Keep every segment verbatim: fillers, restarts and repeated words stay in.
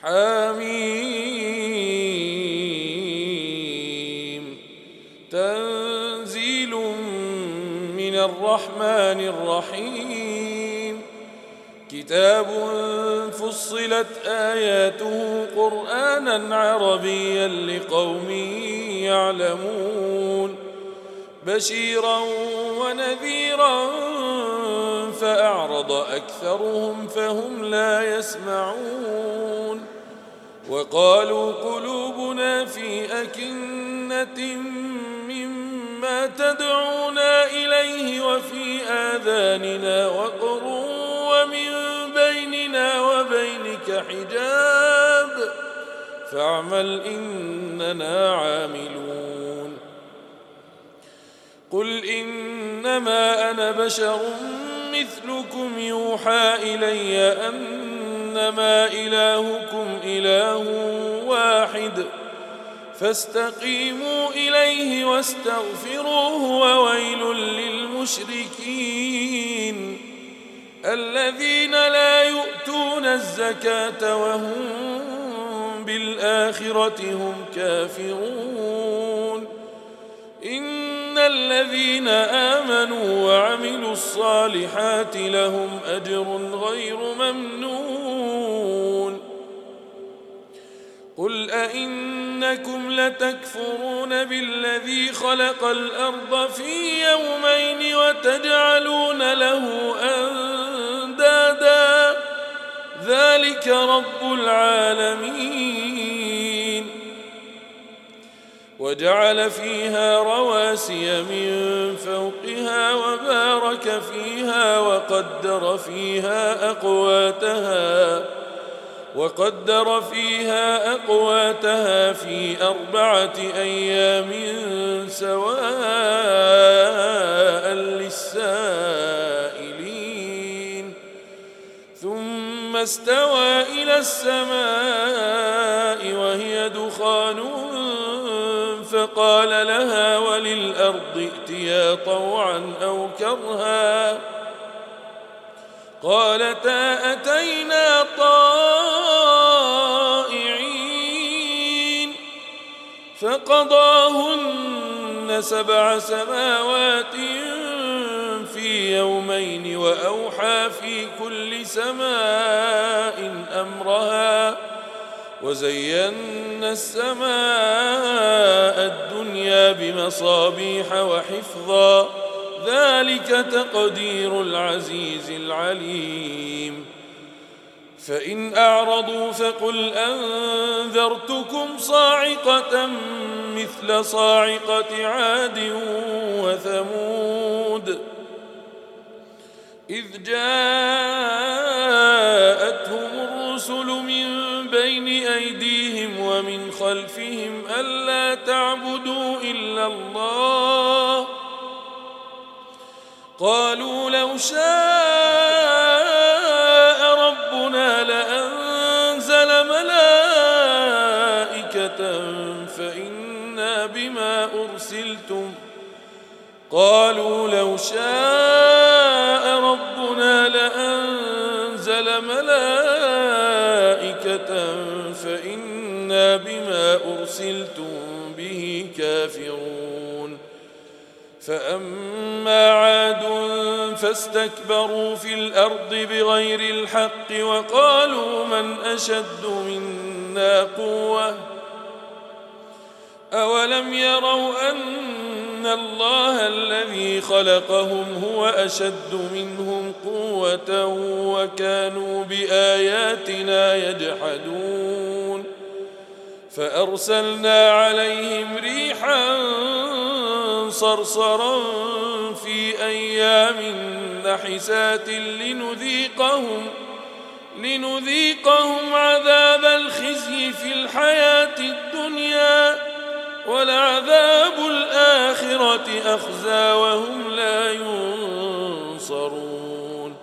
حميم تنزيل من الرحمن الرحيم كتاب فصلت آياته قرآنا عربيا لقوم يعلمون بشيرا ونذيرا فأعرض أكثرهم فهم لا يسمعون وقالوا قلوبنا في أكنة مما تدعونا إليه وفي آذاننا وقر ومن بيننا وبينك حجاب فاعمل إننا عاملون قل إنما أنا بشر مثلكم يوحى إلي أنما إلهكم إله واحد فاستقيموا إليه واستغفروه وويل للمشركين الذين لا يؤتون الزكاة وهم بالآخرة هم كافرون إن الذين آمنوا وعملوا الصالحات لهم أجر غير ممنون قل أئنكم لتكفرون بالذي خلق الأرض في يومين وتجعلون له أندادا ذلك رب العالمين وجعل فيها رواسي من فوقها وبارك فيها وقدر فيها أقواتها وقدر فيها أقواتها في أربعة أيام سواء للسائلين ثم استوى إلى السماء وهي دخان فقال لها وللأرض ائتيا طوعا أو كرها قالتا أتينا طائعين فقضاهن سبع سماوات في يومين وأوحى في كل سماء أمرها وزينا السماء الدنيا بمصابيح وحفظا ذلك تقدير العزيز العليم فإن أعرضوا فقل أنذرتكم صاعقة مثل صاعقة عاد وثمود إذ جاءتهم الرسل من بين أيديهم ومن خلفهم ألا تعبدوا إلا الله قالوا لو شاء ربنا لأنزل ملائكة فإنا بما أرسلتم قالوا لو شاء ربنا لأنزل ملائكة فإنا بما أرسلتم به كافرون فأما عاد فاستكبروا في الأرض بغير الحق وقالوا من أشد منا قوة أولم يروا أن الله الذي خلقهم هو أشد منهم قوة وكانوا بآياتنا يجحدون فأرسلنا عليهم ريحا صرصرا في أيام نحسات لنذيقهم لنذيقهم عذاب الخزي في الحياة الدنيا ولعذاب الآخرة أخزى وهم لا ينصرون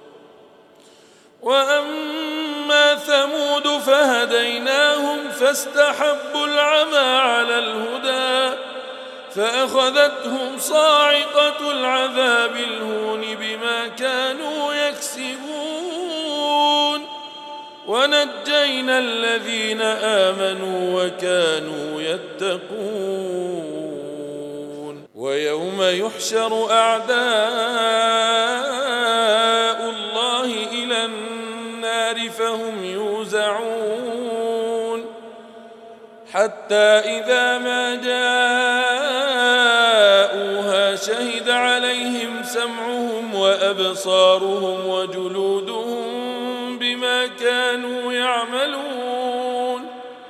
وأما ثمود فهديناهم فاستحبوا العمى على الهدى فأخذتهم صاعقة العذاب الهون بما كانوا يكسبون ونجينا الذين آمنوا وكانوا يتقون ويوم يحشر أعداء الله إلى النار فهم يوزعون حتى إذا ما جاءوها شهد عليهم سمعهم وأبصارهم وجلودهم بما كانوا يعملون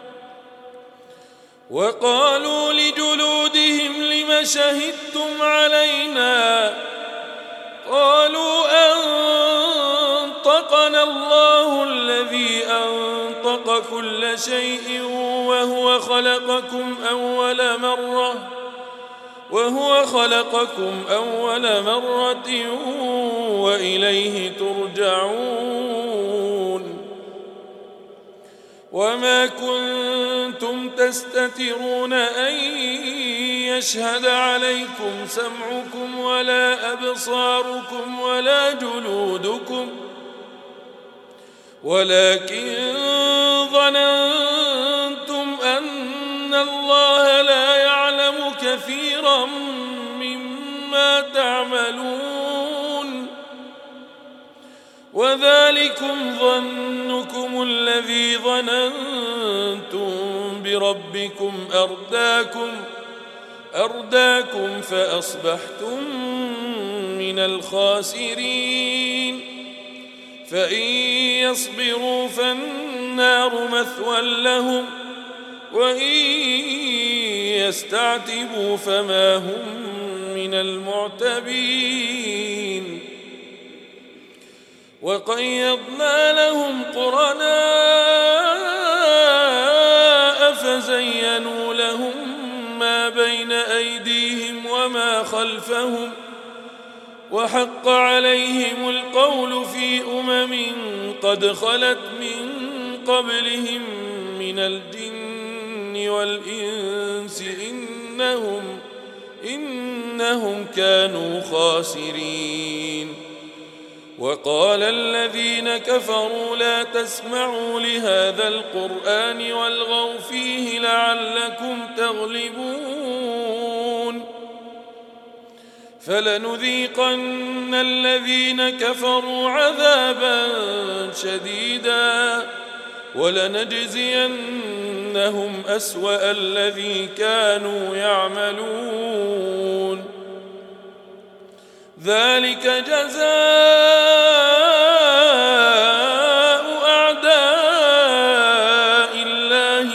وقالوا لجلودهم لم شهدتم علينا قالوا أنطقنا الله الذي أنطق كل شيء وهو خلقكم أول مرة وهو خلقكم أول مرة وإليه ترجعون وما كنتم تستترون أن يشهد عليكم سمعكم ولا أبصاركم ولا جلودكم ولكن ظننتم أن الله لا يعلم كثيرا مما تعملون وذلكم ظنكم الذي ظننتم بربكم أرداكم أرداكم فأصبحتم من الخاسرين فإن يصبروا فالنار مثوى لهم وإن يستعتبوا فما هم من المعتبين وقيضنا لهم قرناء فزينوا لهم ما بين أيديهم وما خلفهم وحق عليهم القول في أمم قد خلت من قبلهم من الجن والإنس إنهم, إنهم كانوا خاسرين وقال الذين كفروا لا تسمعوا لهذا القرآن والغوا فيه لعلكم تغلبون فلنذيقن الذين كفروا عذابا شديدا ولنجزينهم أسوأ الذي كانوا يعملون ذلك جزاء أعداء الله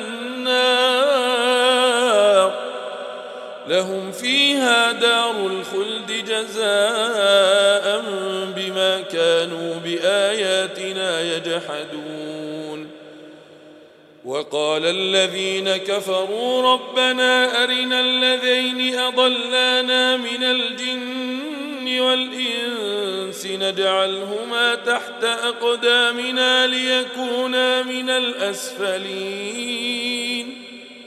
النار لهم فيها دار الخلد جزاء بما كانوا بآياتنا يجحدون وقال الذين كفروا ربنا أرنا الذين أضلانا من الجن والإنس نجعلهما تحت أقدامنا ليكونا من الأسفلين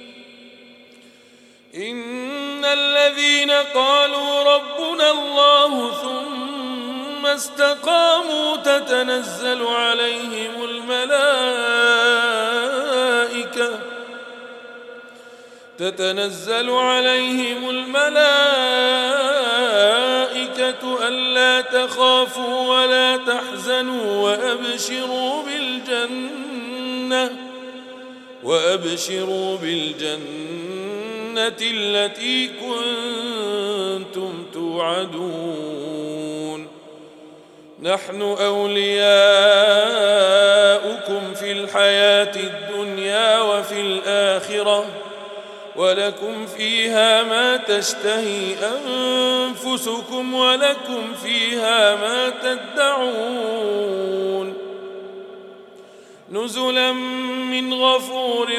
إن الذين قالوا ربنا الله ثم استقاموا تتنزل عليهم الملائكة تتنزل عليهم الملائكة ألا تخافوا ولا تحزنوا وأبشروا بالجنة وأبشروا بالجنة التي كنتم توعدون نحن أولياؤكم في الحياة الدنيا وفي الآخرة ولكم فيها ما تشتهي أنفسكم ولكم فيها ما تدعون نزلا من غفور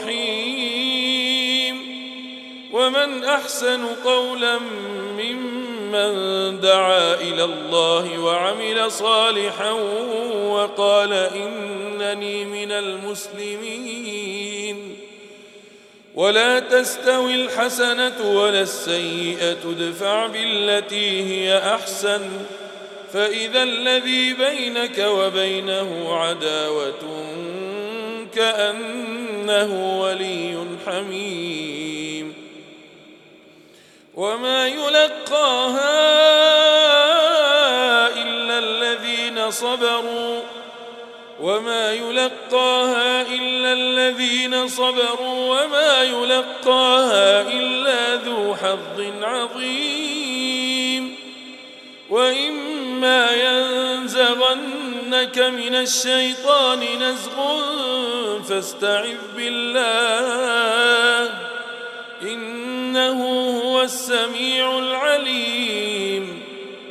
رحيم ومن أحسن قولا ممن دعا إلى الله وعمل صالحا وقال إنني من المسلمين ولا تستوي الحسنة ولا السيئة ادفع بالتي هي أحسن فإذا الذي بينك وبينه عداوة كأنه ولي حميم وما يلقاها إلا الذين صبروا وما يلقاها إلا الذين صبروا وما يلقاها إلا ذو حظ عظيم وإما ينزغنك من الشيطان نزغ فاستعذ بالله إنه هو السميع العليم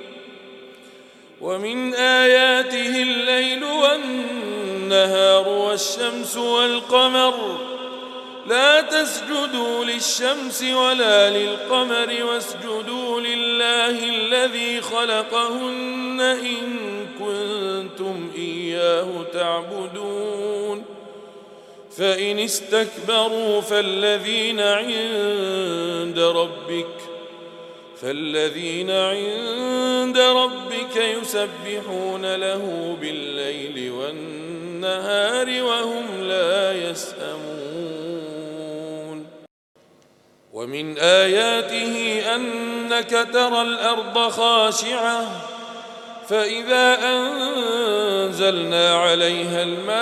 ومن آياته الليل والنهار والشمس والقمر لا تسجدوا للشمس ولا للقمر واسجدوا لله الذي خلقهن إن كنتم إياه تعبدون فإن استكبروا فالذين عند ربك فالذين عند ربك يسبحون له بالليل والنهار وهم لا يسأمون ومن آياته أنك ترى الأرض خاشعة فإذا أنزلنا عليها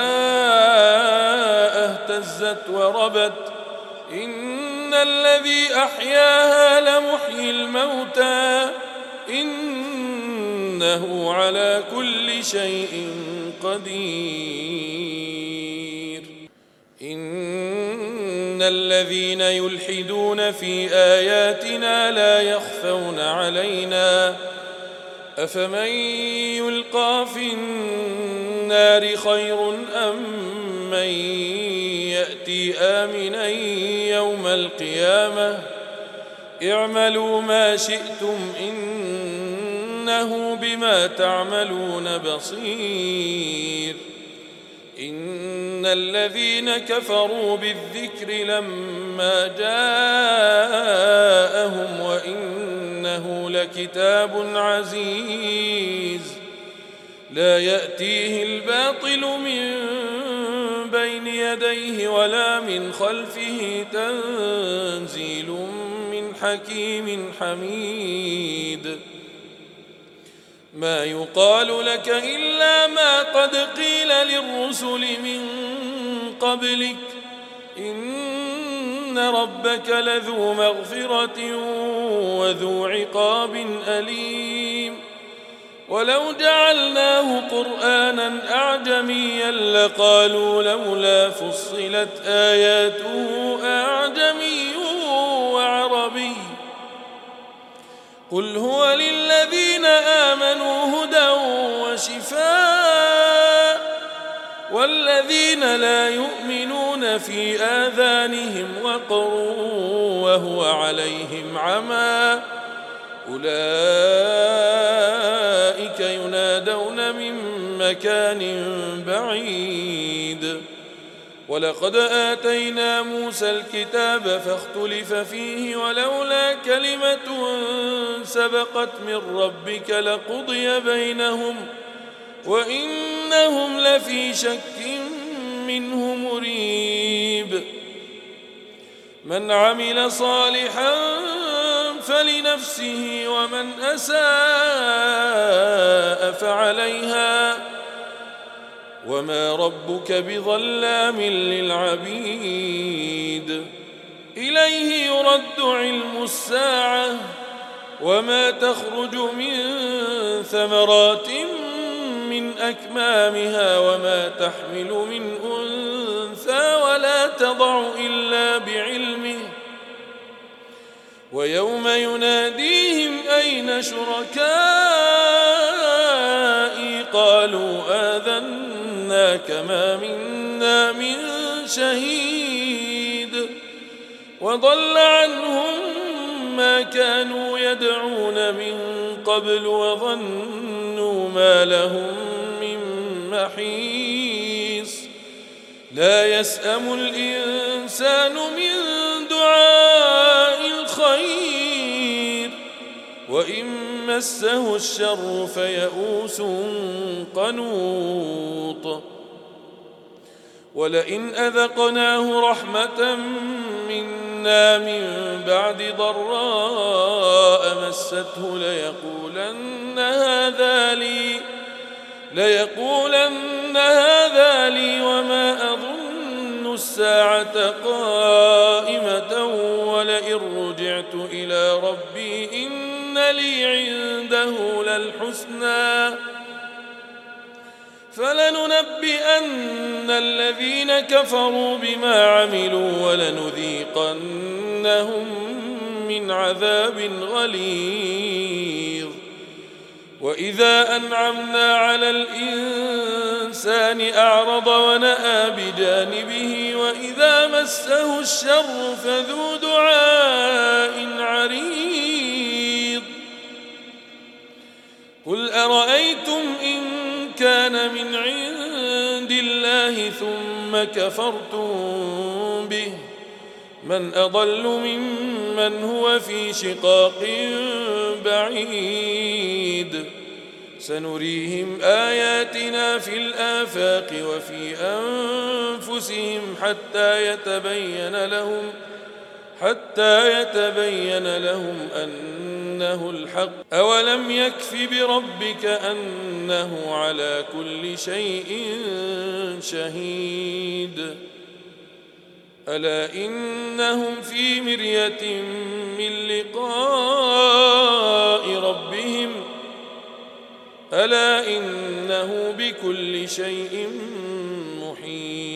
الماء اهتزت وربت إن الذي أحياها لمحيي الموتى إنه على كل شيء قدير إن الذين يلحدون في آياتنا لا يخفون علينا أفمن يلقى في النار خير أم من يأتي آمنا يوم القيامة اعملوا ما شئتم إنه بما تعملون بصير إن الذين كفروا بالذكر لما جاءهم وإنه لكتاب عزيز لا يأتيه الباطل من بين يديه ولا من خلفه تنزيل من حكيم حميد ما يقال لك إلا ما قد قيل للرسل من قبلك إن ربك لذو مغفرة وذو عقاب أليم ولو جعلناه قرآنا أعجميا لقالوا لولا فصلت آياته أعجمي وعربي قل هو للذين آمنوا هدى وشفاء والذين لا يؤمنون في آذانهم وقر وهو عليهم عمى أولئك ينادون من مكان بعيد ولقد آتينا موسى الكتاب فاختلف فيه ولولا كلمة سبقت من ربك لقضي بينهم وإنهم لفي شك منه مريب من عمل صالحا فلنفسه ومن أساء فعليها وما ربك بظلام للعبيد إليه يرد علم الساعة وما تخرج من ثمرات من أكمامها وما تحمل من أنثى ولا تضع إلا بعلمه ويوم يناديهم أين شركائي قالوا آذناك ما منا من شهيد وضل عنهم ما كانوا يدعون من قبل وظنوا ما لهم من محيص لا يسأم الإنسان من دعاء الخير وإن مسه الشر فيئوس قنوط ولئن أذقناه رحمة منا من بعد ضراء مسته ليقولن هذا لي ليقولن هذا لي وما أظن الساعة قائمة ولئن رجعت إلى ربي إن لي عنده للحسنى فلننبئن الذين كفروا بما عملوا ولنذيقنهم من عذاب غليظ وإذا أنعمنا على الإنسان أعرض ونأى بجانبه وإذا مسه الشر فذو دعاء عريض قل أرأيتم إن كان من عند الله ثم كفرتم به من أضل ممن هو في شقاق بعيد سنريهم آياتنا في الآفاق وفي أنفسهم حتى يتبين لهم حتى يتبين لهم أنه الحق أولم يكف بربك أنه على كل شيء شهيد ألا إنهم في مرية من لقاء ربهم ألا إنه بكل شيء محيط